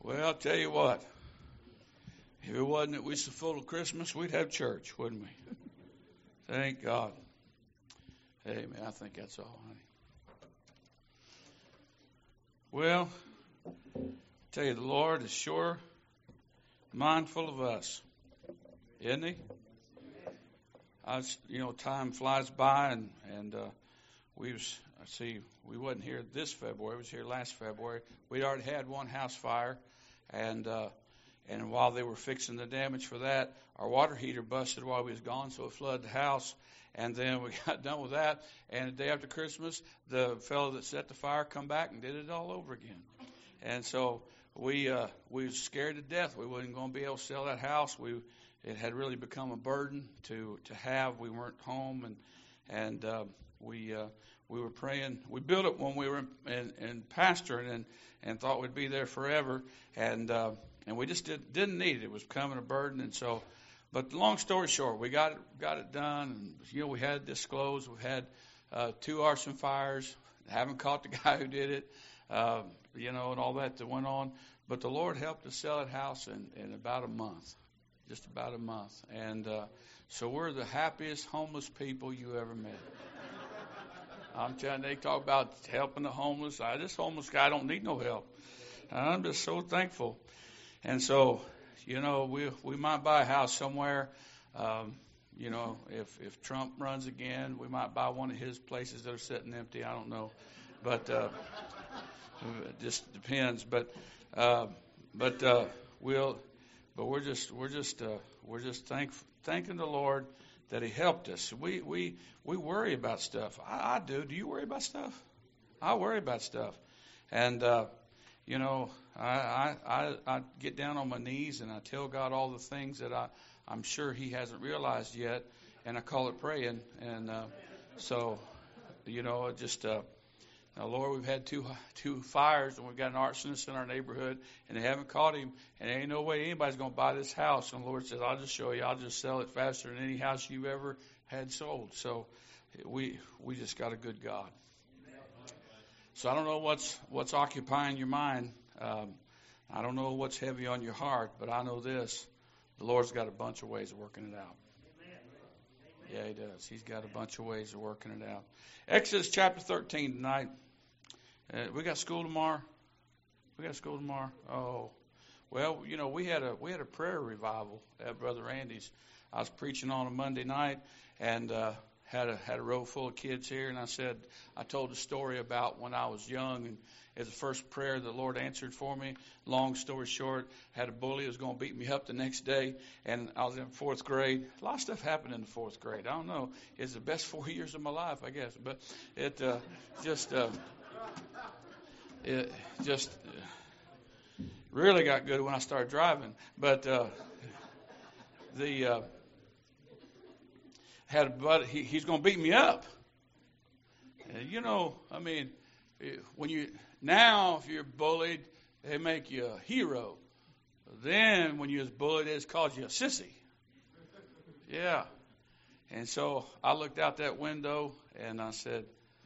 Well, I'll tell you what. If it wasn't that we're so full of Christmas, we'd have church, wouldn't we? Thank God. Amen. I think that's all, honey. Well, I tell you, the Lord is sure mindful of us, isn't He? Time flies by, and we wasn't here this February. We was here last February. We'd already had one house fire, and while they were fixing the damage for that, our water heater busted while we was gone, so it flooded the house. And then we got done with that, and the day after Christmas, the fellow that set the fire come back and did it all over again. And so we was scared to death. We wasn't going to be able to sell that house. It had really become a burden to have. We weren't home, and we were praying. We built it when we were in pastoring and thought we'd be there forever, and we just didn't need it. It was becoming a burden, and so. But long story short, we got it done. And, we had disclosed. We've had 2 arson fires. Haven't caught the guy who did it, and all that went on. But the Lord helped us sell that house in about a month, just about a month. And so we're the happiest homeless people you ever met. I'm telling you, they talk about helping the homeless. This homeless guy don't need no help. I'm just so thankful. And so, we might buy a house somewhere. If Trump runs again, we might buy one of his places that are sitting empty. I don't know, but it just depends. But we're just thanking the Lord that He helped us. We worry about stuff. I do. Do you worry about stuff? I worry about stuff, and I get down on my knees and I tell God all the things that I'm sure He hasn't realized yet, and I call it praying. And now, Lord, we've had two fires, and we've got an arsonist in our neighborhood, and they haven't caught him, and there ain't no way anybody's going to buy this house. And the Lord says, I'll just show you. I'll just sell it faster than any house you've ever had sold. So we just got a good God. So I don't know what's occupying your mind. I don't know what's heavy on your heart, but I know this. The Lord's got a bunch of ways of working it out. Yeah, He does. He's got a bunch of ways of working it out. Exodus chapter 13 tonight. We got school tomorrow. Oh, well, we had a prayer revival at Brother Randy's. I was preaching on a Monday night, and had a row full of kids here, and I told a story about when I was young, and it's the first prayer the Lord answered for me. Long story short, had a bully who was going to beat me up the next day, and I was in 4th grade. A lot of stuff happened in the 4th grade. I don't know. It's the best 4 years of my life, I guess. But it just really got good when I started driving. But had a buddy, he's going to beat me up. And if you're bullied, they make you a hero. Then when you was bullied, they just called you a sissy. Yeah. And so I looked out that window and I said,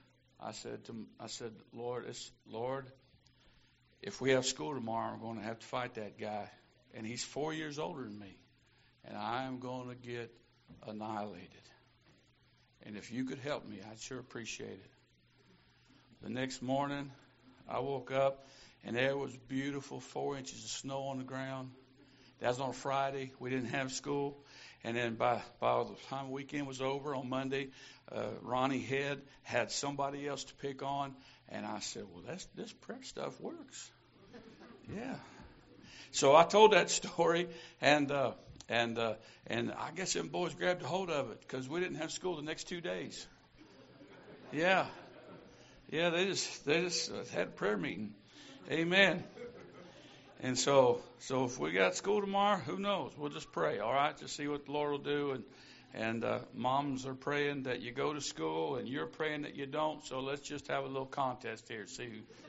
Lord, if we have school tomorrow, I'm going to have to fight that guy. And he's 4 years older than me. And I am going to get annihilated. And if you could help me, I'd sure appreciate it. The next morning, I woke up, and there was beautiful 4 inches of snow on the ground. That was on a Friday. We didn't have school. And then by the time the weekend was over on Monday, Ronnie Head had somebody else to pick on. And I said, well, this prayer stuff works. Yeah. So I told that story, and I guess them boys grabbed a hold of it because we didn't have school the next 2 days. Yeah. Yeah, they just had a prayer meeting. Amen. And so if we got school tomorrow, who knows? We'll just pray, all right, to see what the Lord will do. And moms are praying that you go to school, and you're praying that you don't. So let's just have a little contest here, see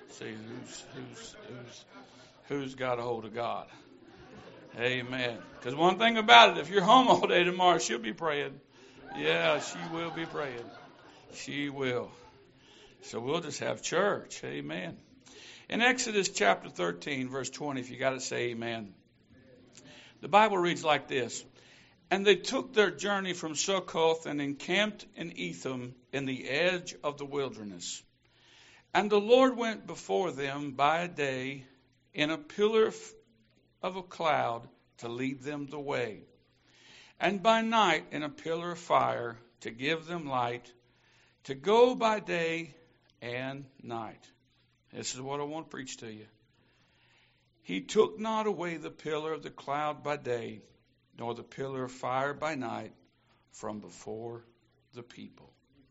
who's got a hold of God. Amen. Because one thing about it, if you're home all day tomorrow, she'll be praying. Yeah, she will be praying. She will. So we'll just have church. Amen. In Exodus chapter 13, verse 20, if you got it, say amen. The Bible reads like this. And they took their journey from Succoth and encamped in Etham in the edge of the wilderness. And the Lord went before them by day in a pillar of a cloud to lead them the way, and by night in a pillar of fire to give them light, to go by day and night. This is what I want to preach to you. He took not away the pillar of the cloud by day, nor the pillar of fire by night from before the people.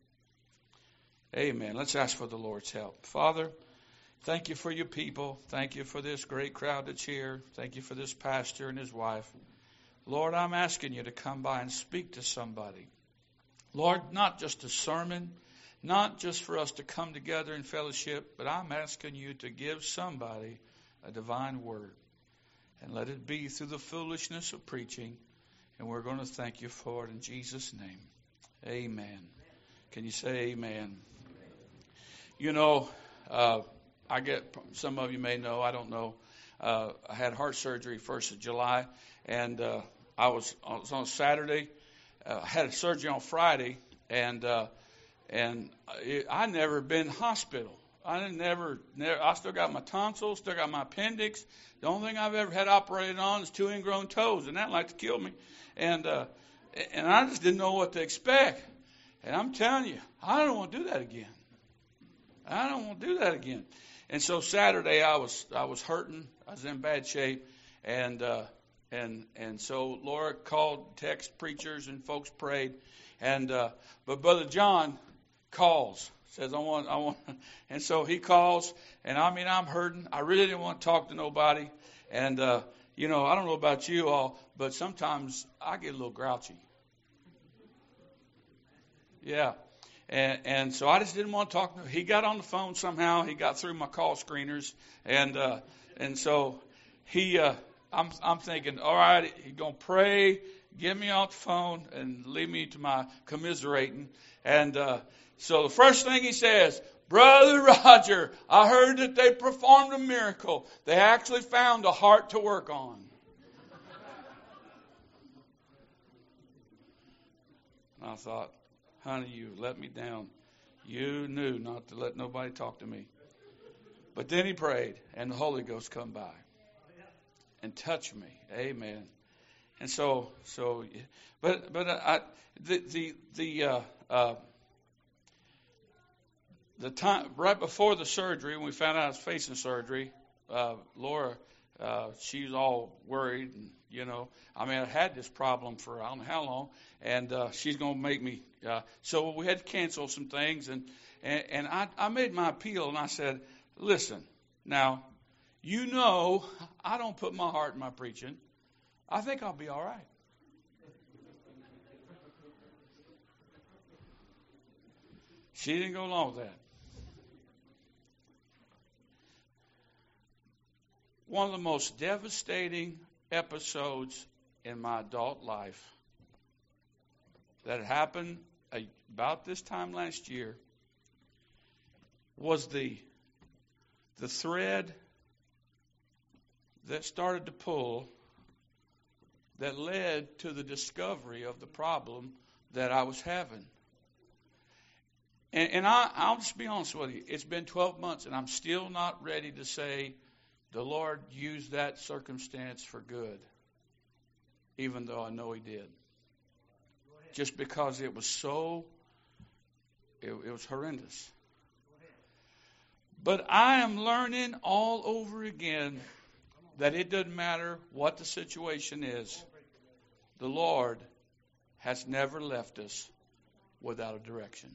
Amen. Let's ask for the Lord's help. Father, thank you for your people. Thank you for this great crowd that's here. Thank you for this pastor and his wife. Lord, I'm asking you to come by and speak to somebody. Lord, not just a sermon, not just for us to come together in fellowship, but I'm asking you to give somebody a divine word. And let it be through the foolishness of preaching. And we're going to thank you for it in Jesus' name. Amen. Can you say amen? You know, I get, some of you may know, I don't know, I had heart surgery 1st of July, and I was on Saturday. I had a surgery on Friday, and I never been hospital. I still got my tonsils, still got my appendix. The only thing I've ever had operated on is 2 ingrown toes, and that like to kill me. And I just didn't know what to expect. And I'm telling you, I don't want to do that again. I don't want to do that again. And so Saturday I was hurting. I was in bad shape, and so Laura called, text preachers, and folks prayed. And but Brother John calls, says I want, and so he calls, and I mean I'm hurting. I really didn't want to talk to nobody, and you know, I don't know about you all, but sometimes I get a little grouchy. Yeah. And so I just didn't want to talk to him. He got on the phone somehow. He got through my call screeners, and so he, I'm thinking, all right, he's gonna pray, get me off the phone, and leave me to my commiserating. And so the first thing he says, Brother Roger, I heard that they performed a miracle. They actually found a heart to work on. And I thought, honey, you let me down. You knew not to let nobody talk to me. But then he prayed, and the Holy Ghost come by and touched me. Amen. And so, the time right before the surgery, when we found out I was facing surgery, Laura, she was all worried, and you know, I mean, I had this problem for I don't know how long, and she's going to make me. So we had to cancel some things, and I made my appeal, and I said, listen, now, you know, I don't put my heart in my preaching. I think I'll be all right. She didn't go along with that. One of the most devastating episodes in my adult life that happened about this time last year was the thread that started to pull that led to the discovery of the problem that I was having. And I'll just be honest with you. It's been 12 months, and I'm still not ready to say the Lord used that circumstance for good, even though I know He did. Just because it was so, it was horrendous. But I am learning all over again that it doesn't matter what the situation is. The Lord has never left us without a direction.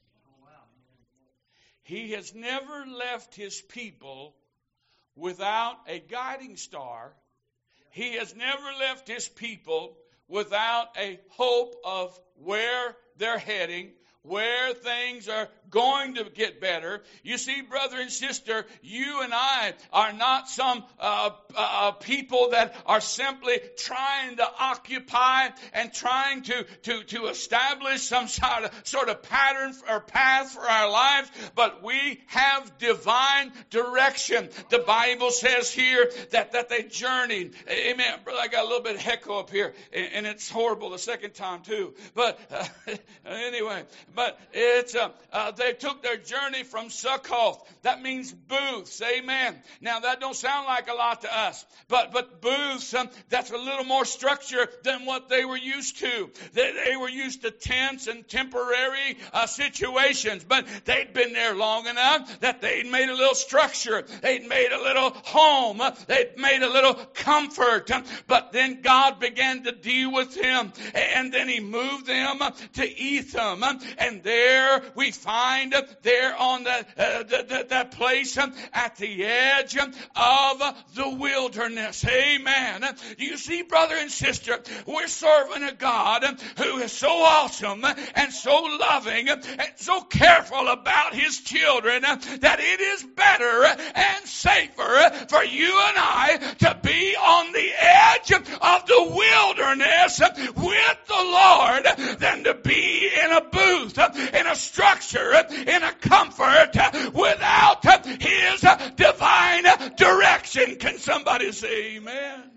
He has never left His people without a guiding star. He has never left His people without a hope of where they're heading, where things are going to get better. You see, brother and sister, you and I are not some people that are simply trying to occupy and trying to establish some sort of pattern or path for our lives, but we have divine direction. The Bible says here that they journeyed. Amen. Brother, I got a little bit of echo up here, and it's horrible the second time too. But anyway, but it's they took their journey from Succoth. That means booths. Amen. Now that don't sound like a lot to us, but booths, that's a little more structure than what they were used to. They were used to tents and temporary situations, but they'd been there long enough that they'd made a little structure. They'd made a little home. They'd made a little comfort. But then God began to deal with them, and then He moved them to Etham, and there we find there on that place at the edge of the wilderness. Amen. You see, brother and sister, we're serving a God who is so awesome and so loving and so careful about His children that it is better and safer for you and I to be on the edge of the wilderness with the Lord than to be in a booth, in a structure, in a comfort without His divine direction. Can somebody say amen?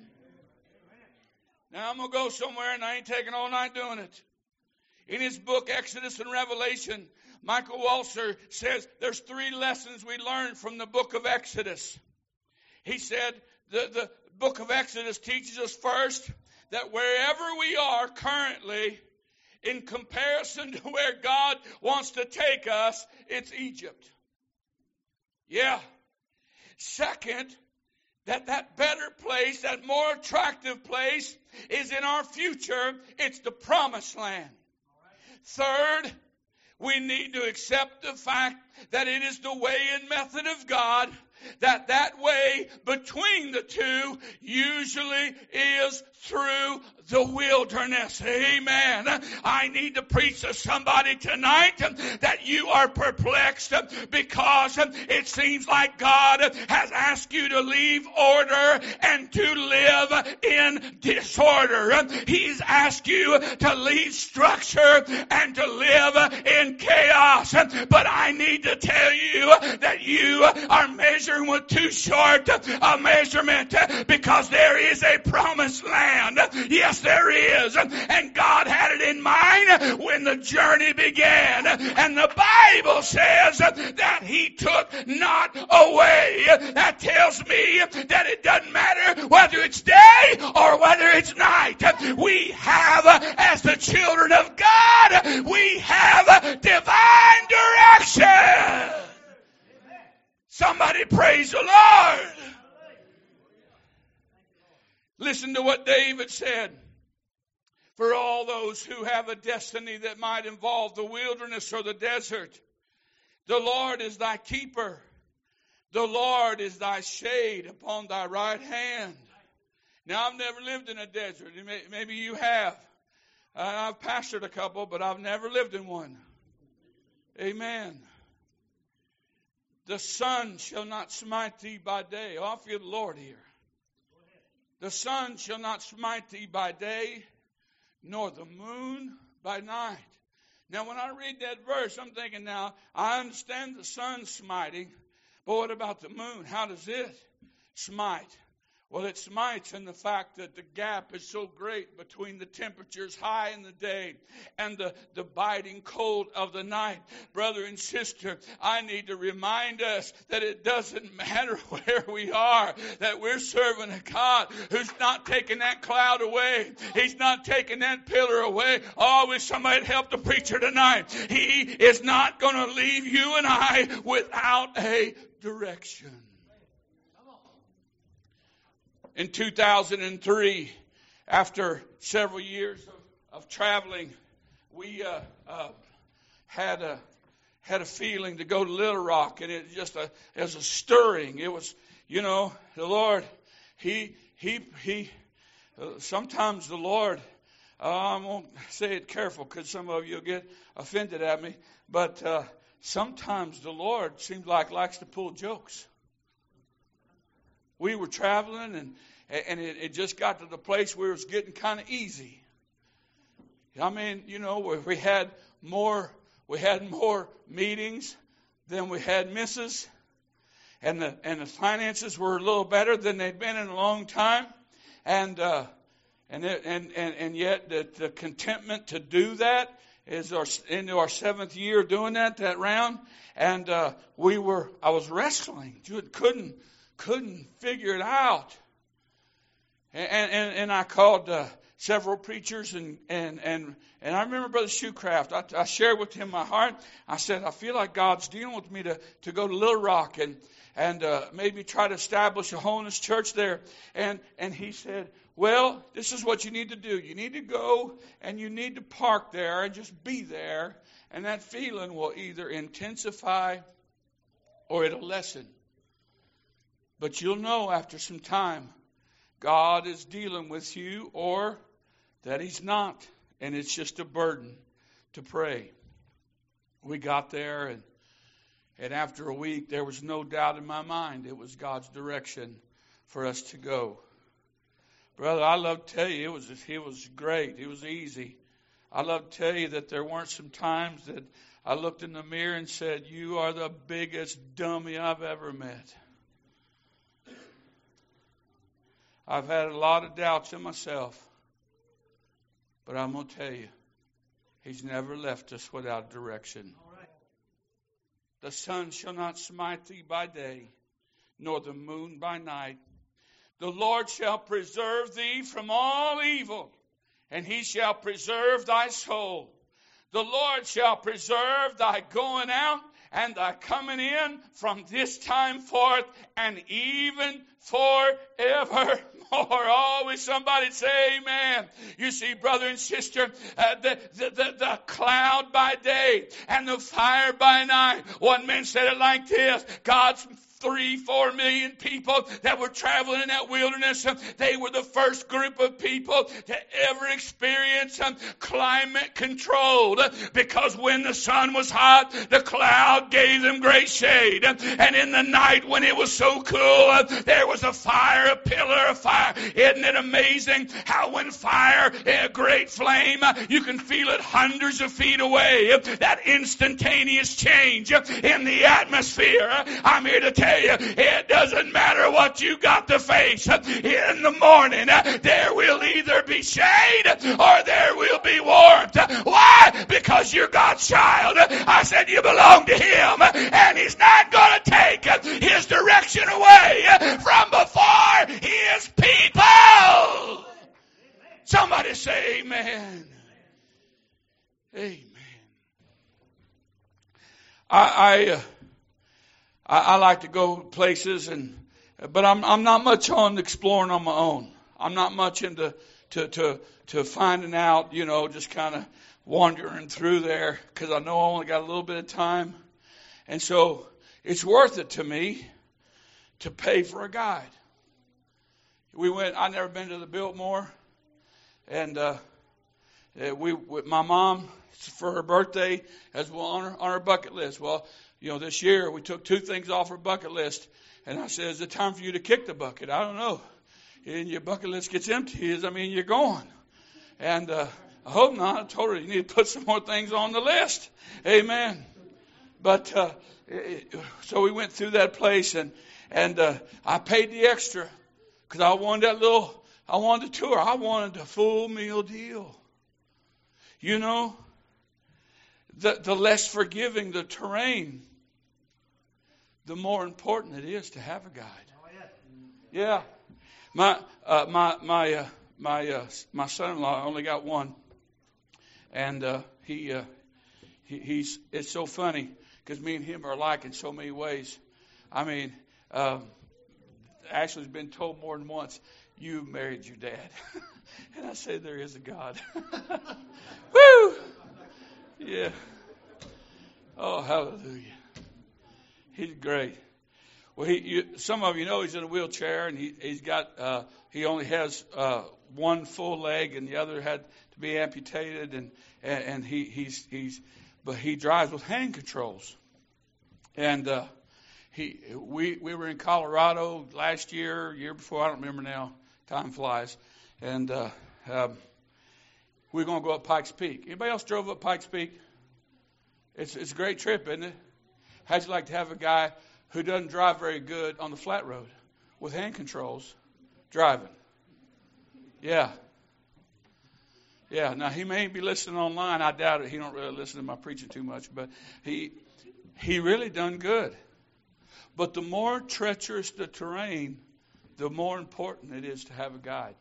Now I'm going to go somewhere, and I ain't taking all night doing it. In his book, Exodus and Revelation, Michael Walzer says there's 3 lessons we learn from the book of Exodus. He said the book of Exodus teaches us first that wherever we are currently, in comparison to where God wants to take us, it's Egypt. Yeah. Second, that better place, that more attractive place is in our future. It's the promised land. Third, we need to accept the fact that it is the way and method of God, that way between the two usually is through the wilderness. Amen. I need to preach to somebody tonight that you are perplexed because it seems like God has asked you to leave order and to live in disorder. He's asked you to leave structure and to live in chaos. But I need to tell you that you are measuring with too short a measurement, because there is a promised land. Yes, there is. And God had it in mind when the journey began. And the Bible says that He took not away. That tells me that it doesn't matter whether it's day or whether it's night. We have, as the children of God, we have divine direction. Somebody praise the Lord. Listen to what David said. For all those who have a destiny that might involve the wilderness or the desert, the Lord is thy keeper. The Lord is thy shade upon thy right hand. Now, I've never lived in a desert. Maybe you have. I've pastored a couple, but I've never lived in one. Amen. The sun shall not smite thee by day. Oh, I feel the Lord here. The sun shall not smite thee by day, nor the moon by night. Now, when I read that verse, I'm thinking, now, I understand the sun smiting, but what about the moon? How does it smite? Well, it smites in the fact that the gap is so great between the temperatures high in the day and the biting cold of the night. Brother and sister, I need to remind us that it doesn't matter where we are, that we're serving a God who's not taking that cloud away. He's not taking that pillar away. Oh, I wish somebody had helped the preacher tonight. He is not going to leave you and I without a direction. In 2003, after several years of traveling, we had a feeling to go to Little Rock, and it was a stirring. It was, the Lord. Sometimes the Lord I'm going to say it careful because some of you will get offended at me. But sometimes the Lord seems like likes to pull jokes. We were traveling and it just got to the place where it was getting kind of easy. I mean, we had more meetings than we had misses, and the finances were a little better than they'd been in a long time, and yet the contentment to do that is into our 7th year doing that round, and I was wrestling, couldn't figure it out, and I called several preachers and I remember Brother Shoecraft. I shared with him my heart. I said, I feel like God's dealing with me to go to Little Rock and maybe try to establish a holiness church there. And he said, well, this is what you need to do. You need to go and you need to park there and just be there. And that feeling will either intensify or it'll lessen. But you'll know after some time God is dealing with you or that He's not. And it's just a burden to pray. We got there and after a week there was no doubt in my mind it was God's direction for us to go. Brother, I love to tell you it was great. It was easy. I love to tell you that there weren't some times that I looked in the mirror and said, you are the biggest dummy I've ever met. I've had a lot of doubts in myself. But I'm going to tell you, He's never left us without direction. The sun shall not smite thee by day, nor the moon by night. The Lord shall preserve thee from all evil, and He shall preserve thy soul. The Lord shall preserve thy going out and thy coming in from this time forth and even forevermore. Always somebody say amen. You see, brother and sister, the cloud by day and the fire by night. One man said it like this: God's 3-4 million people that were traveling in that wilderness, they were the first group of people to ever experience climate controlled, because when the sun was hot, the cloud gave them great shade, and in the night when it was so cool, there was a fire, a pillar of fire. Isn't it amazing how when fire, a great flame, you can feel it hundreds of feet away, that instantaneous change in the atmosphere. I'm here to tell you, it doesn't matter what you got to face. In the morning, there will either be shade or there will be warmth. Why? Because you're God's child. I said you belong to Him, and He's not going to take His direction away from before His people. Somebody say amen. Amen. I like to go places, but I'm not much on exploring on my own. I'm not much into to finding out, just kind of wandering through there, because I know I only got a little bit of time, and so it's worth it to me to pay for a guide. I'd never been to the Biltmore, and with my mom, for her birthday, as well on our bucket list. Well, this year we took 2 things off our bucket list, and I said, is it time for you to kick the bucket? I don't know. And your bucket list gets empty, you're gone. And I hope not. I told her you need to put some more things on the list. Amen. But so we went through that place, and I paid the extra because I wanted the tour. I wanted the full meal deal. The less forgiving the terrain, the more important it is to have a guide. Yeah. My son-in-law, I only got one, and he's it's so funny because me and him are alike in so many ways. I mean, Ashley's been told more than once, "You married your dad," and I say there is a God. Woo! Yeah. Oh, hallelujah. He's great. Well, some of you know he's in a wheelchair, and he only has one full leg, and the other had to be amputated, but he drives with hand controls. And we were in Colorado last year before, I don't remember now. Time flies, and we're going to go up Pikes Peak. Anybody else drove up Pikes Peak? It's a great trip, isn't it? How'd you like to have a guy who doesn't drive very good on the flat road with hand controls driving? Yeah. Now, he may be listening online. I doubt it. He don't really listen to my preaching too much. But he really done good. But the more treacherous the terrain, the more important it is to have a guide.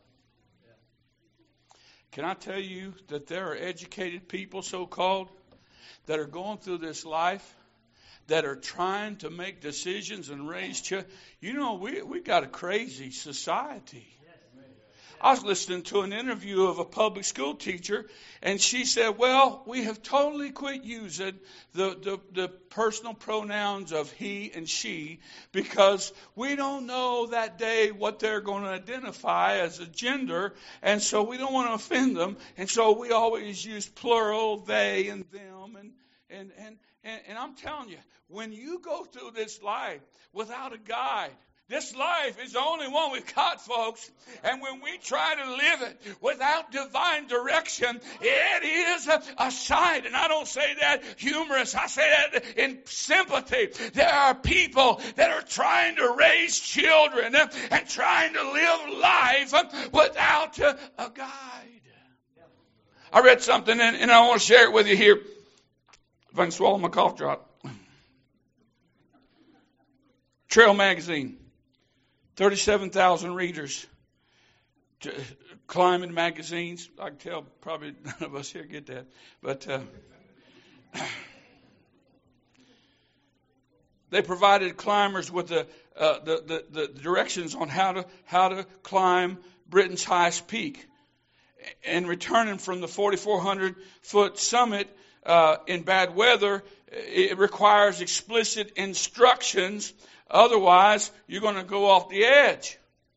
Can I tell you that there are educated people, so-called, that are going through this life, that are trying to make decisions and raise children? You know, we got a crazy society. I was listening to an interview of a public school teacher, and she said, well, we have totally quit using the personal pronouns of he and she because we don't know that day what they're going to identify as a gender, and so we don't want to offend them, and so we always use plural, they and them, and I'm telling you, when you go through this life without a guide, this life is the only one we've got, folks. And when we try to live it without divine direction, it is a sight. And I don't say that humorous. I say that in sympathy. There are people that are trying to raise children and trying to live life without a guide. I read something, and I want to share it with you here. If I can swallow my cough drop. Trail Magazine. 37,000 readers. Climbing magazines. I can tell probably none of us here get that. But they provided climbers with the directions on how to climb Britain's highest peak. And returning from the 4,400-foot summit in bad weather, it requires explicit instructions. Otherwise, you're going to go off the edge.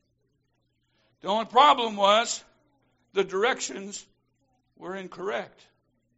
The only problem was the directions were incorrect.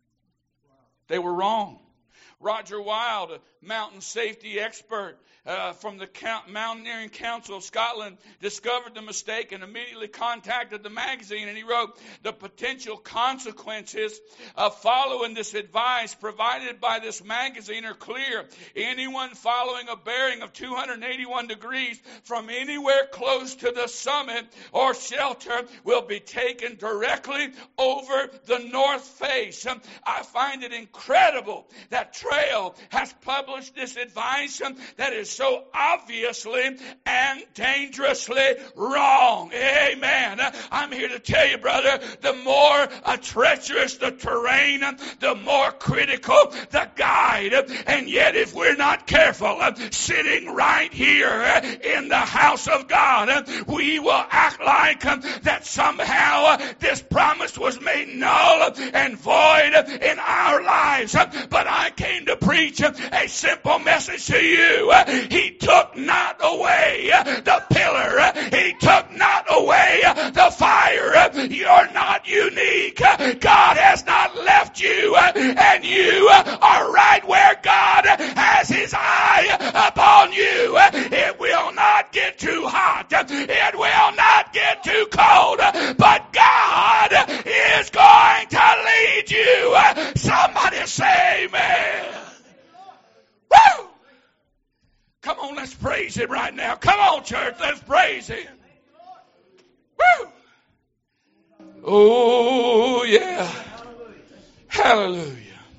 They were wrong. Roger Wilde, a mountain safety expert from the Mountaineering Council of Scotland, discovered the mistake and immediately contacted the magazine. And he wrote, the potential consequences of following this advice provided by this magazine are clear. Anyone following a bearing of 281 degrees from anywhere close to the summit or shelter will be taken directly over the north face. I find it incredible that Trail has published this advice that is so obviously and dangerously wrong. Amen. I'm here to tell you, brother, the more treacherous the terrain, the more critical the guide. And yet, if we're not careful, sitting right here in the house of God, we will act like that somehow this promise was made null and void in our lives. But I came to preach a simple message to you. He took not away the pillar. He took not away the fire. You're not unique. God has not left you, and you are right where God has his eye upon you. It will not get too hot. It will not get too cold. But God is going to lead you. Somebody say amen. Woo! Come on, let's praise him right now. Come on, church, let's praise him. Woo! Oh, yeah. Hallelujah.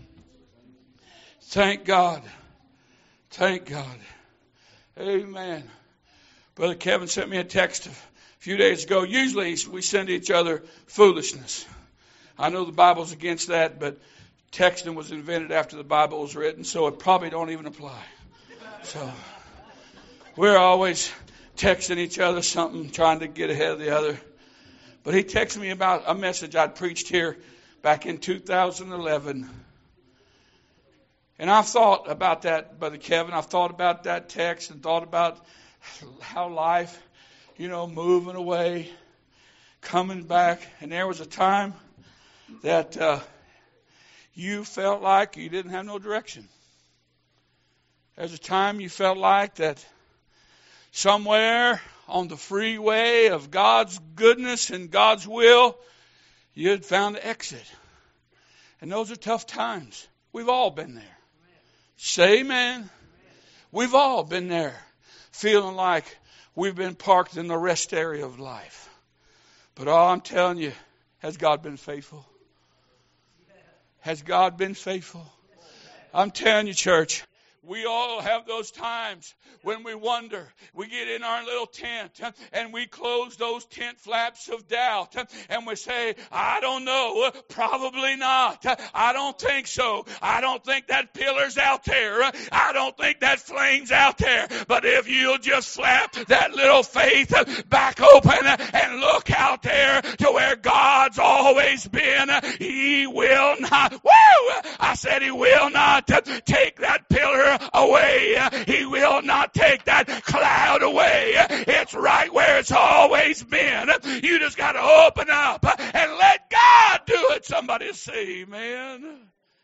Thank God. Thank God. Amen. Brother Kevin sent me a text a few days ago. Usually we send each other foolishness. I know the Bible's against that, but texting was invented after the Bible was written, so it probably don't even apply. So we're always texting each other something, trying to get ahead of the other. But he texted me about a message I'd preached here back in 2011. And I've thought about that, Brother Kevin. I've thought about that text and thought about how life, moving away, coming back. And there was a time that you felt like you didn't have no direction. There's a time you felt like that somewhere on the freeway of God's goodness and God's will, you had found the exit. And those are tough times. We've all been there. Say amen. We've all been there, feeling like we've been parked in the rest area of life. But all I'm telling you, has God been faithful? Has God been faithful? I'm telling you, church, we all have those times when we wonder. We get in our little tent and we close those tent flaps of doubt and we say, I don't know, probably not. I don't think so. I don't think that pillar's out there. I don't think that flame's out there. But if you'll just flap that little faith back open and look out there to where God's always been, He will not, I said He will not take that pillar away. He will not take that cloud away. It's right where it's always been. You just got to open up and let God do it. Somebody say amen.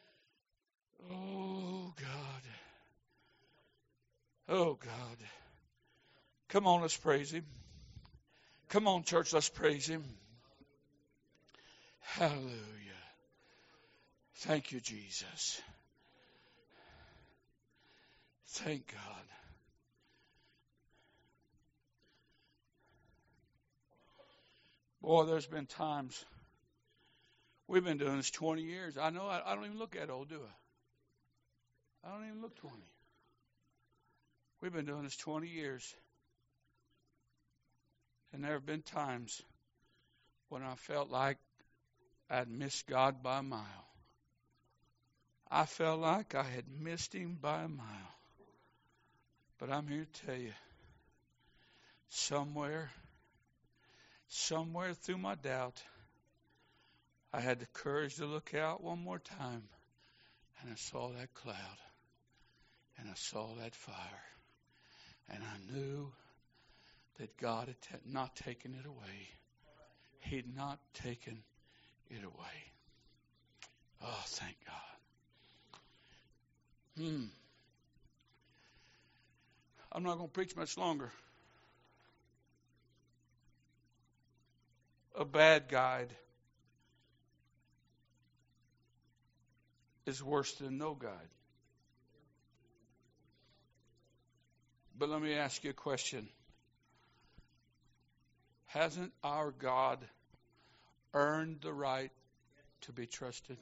Oh God. Oh God. Come on, let's praise Him. Come on, church, let's praise Him. Hallelujah. Thank you, Jesus. Thank God. Boy, there's been times. We've been doing this 20 years. I know I don't even look that old, do I? I don't even look 20. We've been doing this 20 years. And there have been times when I felt like I'd missed God by a mile. I felt like I had missed Him by a mile. But I'm here to tell you, somewhere through my doubt, I had the courage to look out one more time, and I saw that cloud, and I saw that fire, and I knew that God had not taken it away. He'd not taken it away. Oh, thank God. I'm not going to preach much longer. A bad guide is worse than no guide. But let me ask you a question. Hasn't our God earned the right to be trusted?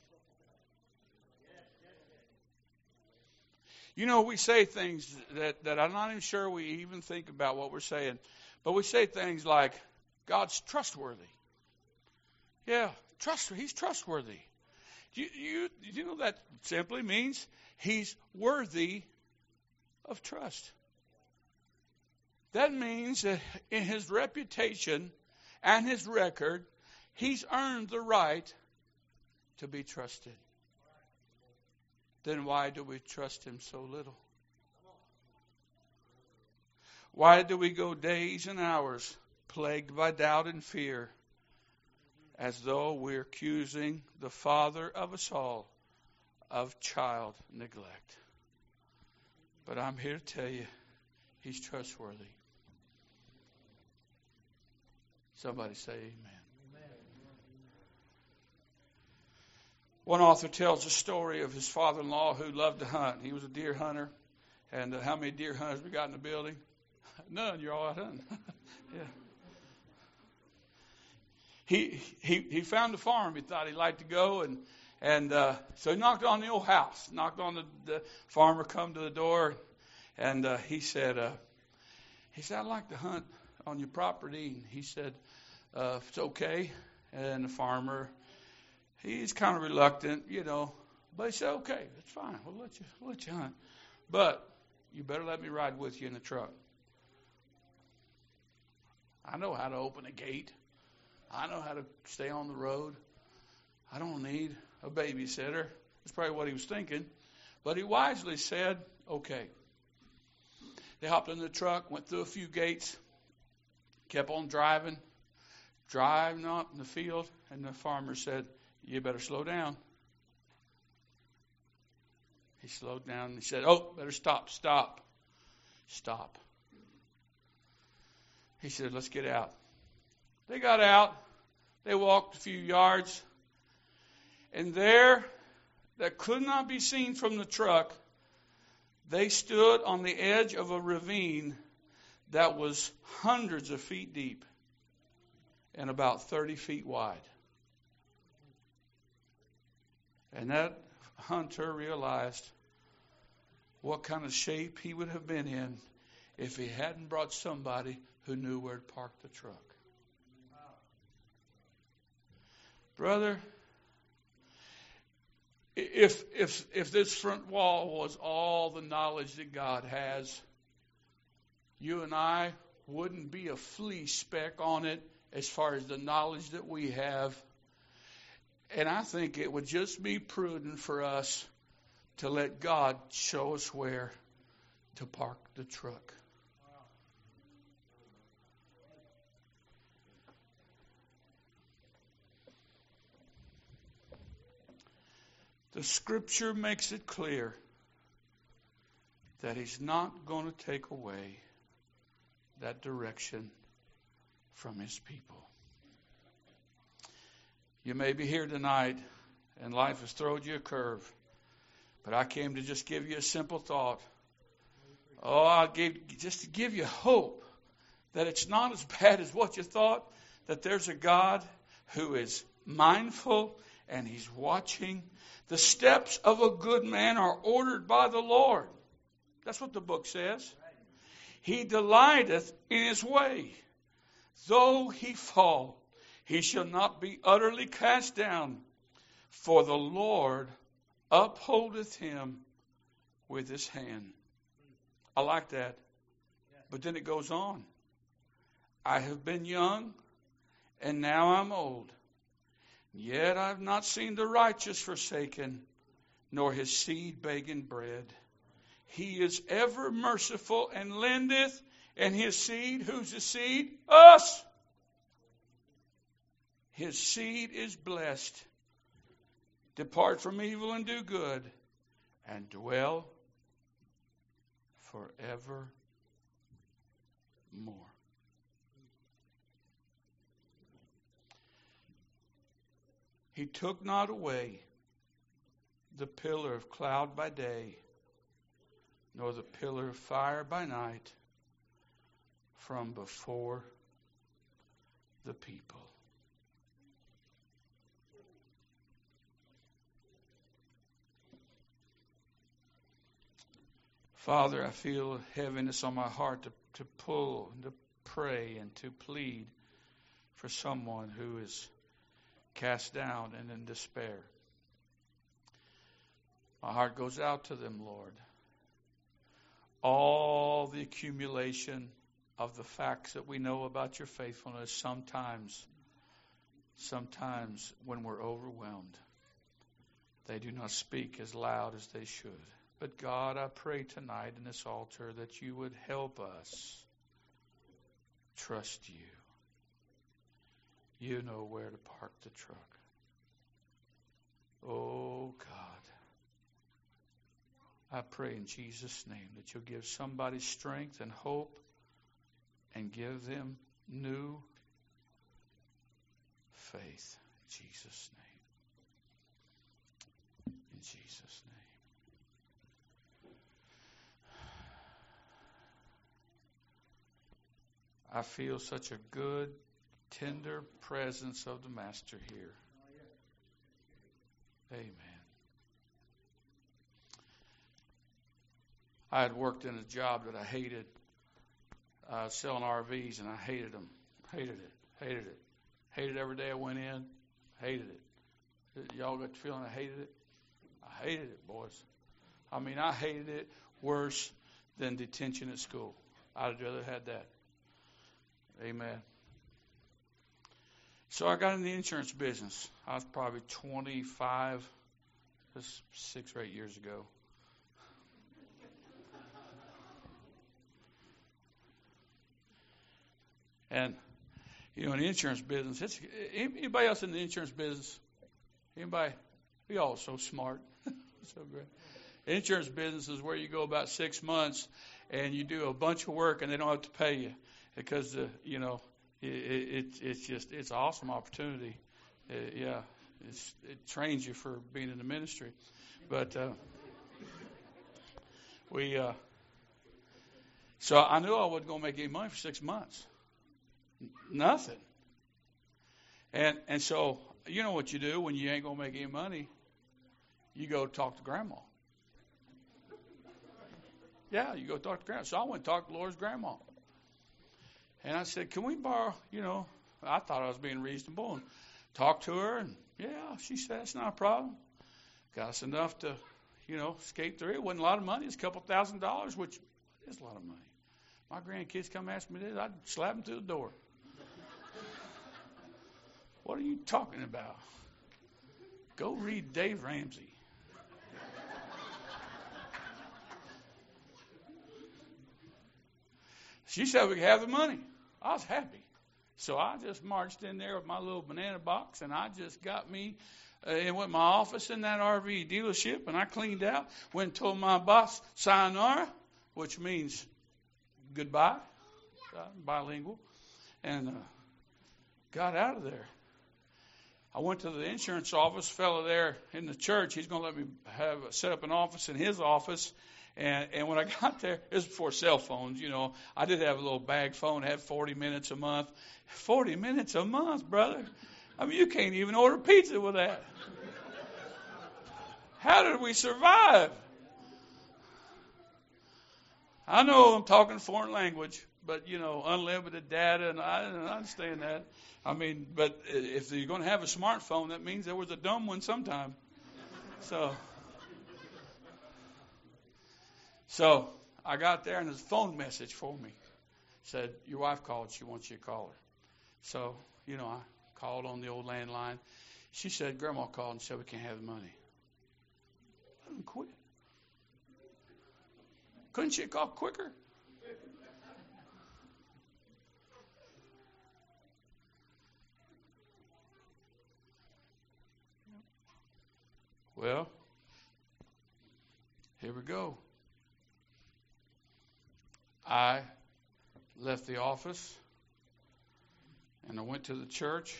We say things that I'm not even sure we even think about what we're saying. But we say things like, God's trustworthy. Yeah, He's trustworthy. You know that simply means He's worthy of trust. That means that in His reputation and His record, He's earned the right to be trusted. Then why do we trust Him so little? Why do we go days and hours plagued by doubt and fear, as though we're accusing the Father of us all of child neglect? But I'm here to tell you, He's trustworthy. Somebody say amen. One author tells a story of his father-in-law who loved to hunt. He was a deer hunter. And how many deer hunters we got in the building? None. You're all out hunting. Yeah. He found a farm he thought he'd like to go, and so he knocked on the old house. Knocked on the farmer come to the door, and he said, I'd like to hunt on your property. And he said, if it's okay. And the farmer, he's kind of reluctant, but he said, okay, that's fine. We'll let you hunt. But you better let me ride with you in the truck. I know how to open a gate. I know how to stay on the road. I don't need a babysitter. That's probably what he was thinking. But he wisely said, okay. They hopped in the truck, went through a few gates, kept on driving out in the field, and the farmer said, you better slow down. He slowed down and he said, oh, better stop. He said, let's get out. They got out. They walked a few yards. And there, that could not be seen from the truck, they stood on the edge of a ravine that was hundreds of feet deep and about 30 feet wide. And that hunter realized what kind of shape he would have been in if he hadn't brought somebody who knew where to park the truck. Brother, if this front wall was all the knowledge that God has, you and I wouldn't be a flea speck on it as far as the knowledge that we have. And I think it would just be prudent for us to let God show us where to park the truck. The scripture makes it clear that he's not going to take away that direction from his people. You may be here tonight and life has thrown you a curve, but I came to just give you a simple thought. Just to give you hope that it's not as bad as what you thought, that there's a God who is mindful and he's watching. The steps of a good man are ordered by the Lord. That's what the book says. He delighteth in his way. Though he fall, he shall not be utterly cast down. For the Lord upholdeth him with his hand. I like that. But then it goes on. I have been young, and now I'm old. Yet I have not seen the righteous forsaken, nor his seed begging bread. He is ever merciful and lendeth, and his seed, who's the seed? Us! His seed is blessed. Depart from evil and do good, and dwell forevermore. He took not away the pillar of cloud by day, nor the pillar of fire by night from before the people. Father, I feel heaviness on my heart to pull and to pray and to plead for someone who is cast down and in despair. My heart goes out to them, Lord. All the accumulation of the facts that we know about your faithfulness, sometimes when we're overwhelmed, they do not speak as loud as they should. But God, I pray tonight in this altar that you would help us trust you. You know where to park the truck. Oh, God. I pray in Jesus' name that you'll give somebody strength and hope and give them new faith. In Jesus' name. In Jesus' name. I feel such a good, tender presence of the Master here. Amen. I had worked in a job that I hated, selling RVs, and I hated them. Hated it. Hated every day I went in. Hated it. Y'all got the feeling I hated it? I hated it, boys. I mean, I hated it worse than detention at school. I'd rather had that. Amen. So I got in the insurance business. I was probably 25, this 6 or 8 years ago. And, in the insurance business, anybody else in the insurance business? Anybody? We all so smart. So great. Insurance business is where you go about 6 months and you do a bunch of work and they don't have to pay you because, it's an awesome opportunity. It trains you for being in the ministry. But so I knew I wasn't going to make any money for 6 months. Nothing. And so, you know what you do when you ain't going to make any money? You go talk to Grandma. Yeah, you go talk to Grandma. So I went and talked to Laura's grandma. And I said, can we borrow, I thought I was being reasonable and talked to her. And, she said, it's not a problem. Got us enough to, skate through. It wasn't a lot of money. It's a couple $1,000, which is a lot of money. My grandkids come ask me this, I'd slap them through the door. What are you talking about? Go read Dave Ramsey. She said we could have the money. I was happy. So I just marched in there with my little banana box, and I just got me and went to my office in that RV dealership, and I cleaned out, went and told my boss, sayonara, which means goodbye, bilingual, and got out of there. I went to the insurance office, fellow there in the church. He's going to let me set up an office in his office. And when I got there, it was before cell phones, I did have a little bag phone, had 40 minutes a month. 40 minutes a month, brother. I mean, you can't even order pizza with that. How did we survive? I know I'm talking foreign language, but, unlimited data, and I understand that. I mean, but if you're going to have a smartphone, that means there was a dumb one sometime. So I got there, and there's a phone message for me. Said, your wife called. She wants you to call her. So, I called on the old landline. She said, Grandma called and said we can't have the money. I didn't quit. Couldn't she have called quicker? Well, here we go. I left the office and I went to the church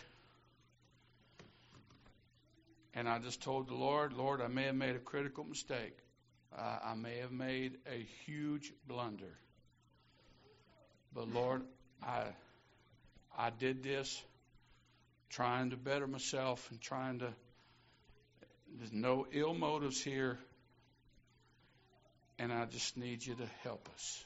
and I just told the Lord, I may have made a critical mistake. I may have made a huge blunder. But Lord, I did this trying to better myself and there's no ill motives here. And I just need you to help us.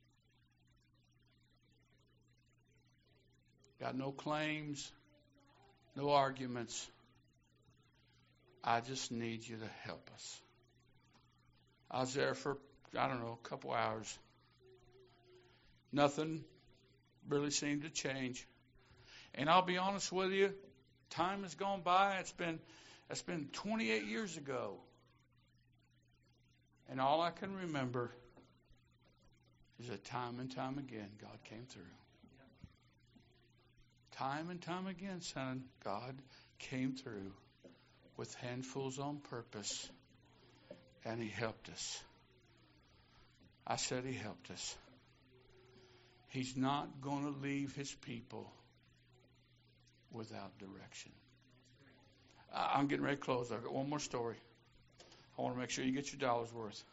Got no claims, no arguments. I just need you to help us. I was there for, a couple hours. Nothing really seemed to change. And I'll be honest with you, time has gone by. It's been 28 years ago. And all I can remember is that time and time again, God came through. Time and time again, son, God came through with handfuls on purpose, and He helped us. I said He helped us. He's not going to leave His people without direction. I'm getting ready to close. I've got one more story. I want to make sure you get your dollar's worth.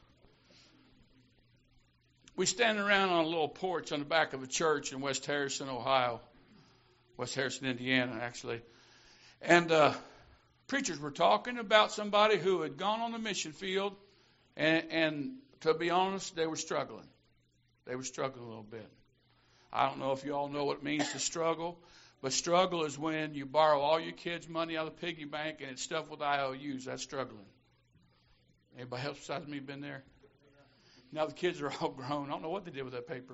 We stand around on a little porch on the back of a church in West Harrison, Ohio. West Harrison, Indiana, actually. And preachers were talking about somebody who had gone on the mission field, and to be honest, they were struggling. They were struggling a little bit. I don't know if you all know what it means to struggle, but struggle is when you borrow all your kids' money out of the piggy bank and it's stuffed with IOUs. That's struggling. Anybody else besides me been there? Now the kids are all grown. I don't know what they did with that paper.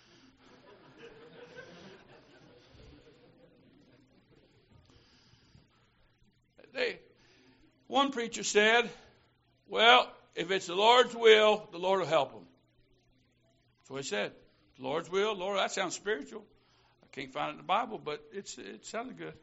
One preacher said, well, if it's the Lord's will, the Lord will help them. That's what he said. The Lord's will, Lord, that sounds spiritual. I can't find it in the Bible, but it sounded good.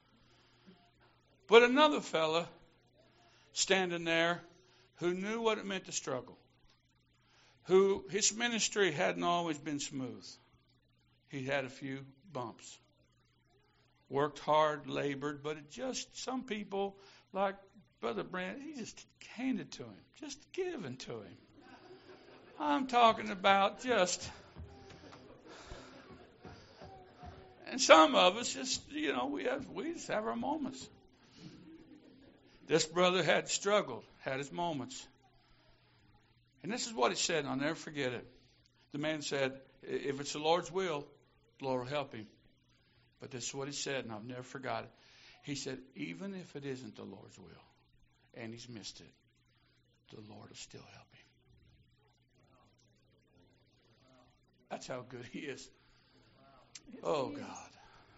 But another fella standing there who knew what it meant to struggle, who his ministry hadn't always been smooth. He had a few bumps. Worked hard, labored, but it just, some people, like Brother Brent, he just handed to him, just given to him. I'm talking about just, and some of us just, we just have our moments. This brother had struggled, had his moments. And this is what he said, and I'll never forget it. The man said, if it's the Lord's will, the Lord will help him. But this is what he said, and I've never forgot it. He said, even if it isn't the Lord's will, and he's missed it, the Lord will still help him. That's how good he is. Oh, God.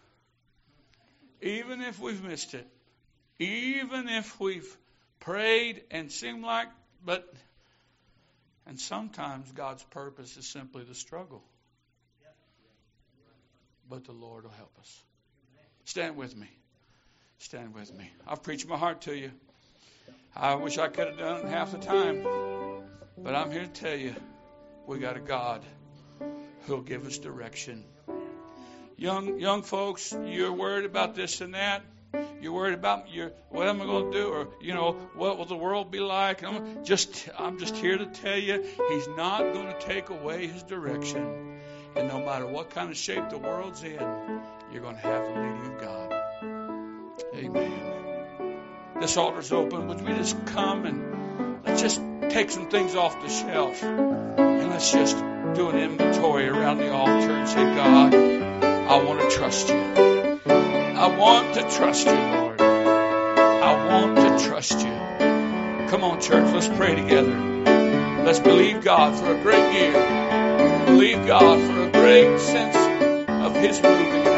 Even if we've missed it, even if we've prayed and seemed like, and sometimes God's purpose is simply the struggle. But the Lord will help us. Stand with me. Stand with me. I've preached my heart to you. I wish I could have done it in half the time. But I'm here to tell you, we got a God who'll give us direction. Young folks, you're worried about this and that. You're worried about what am I going to do? Or, what will the world be like? I'm just here to tell you, He's not going to take away His direction. And no matter what kind of shape the world's in, you're going to have the leading of God. Amen. This altar's open. Would we just come and let's just take some things off the shelf. And let's just do an inventory around the altar and say, God, I want to trust you. I want to trust you, Lord. I want to trust you. Come on, church, let's pray together. Let's believe God for a great year. Believe God for a great sense of His moving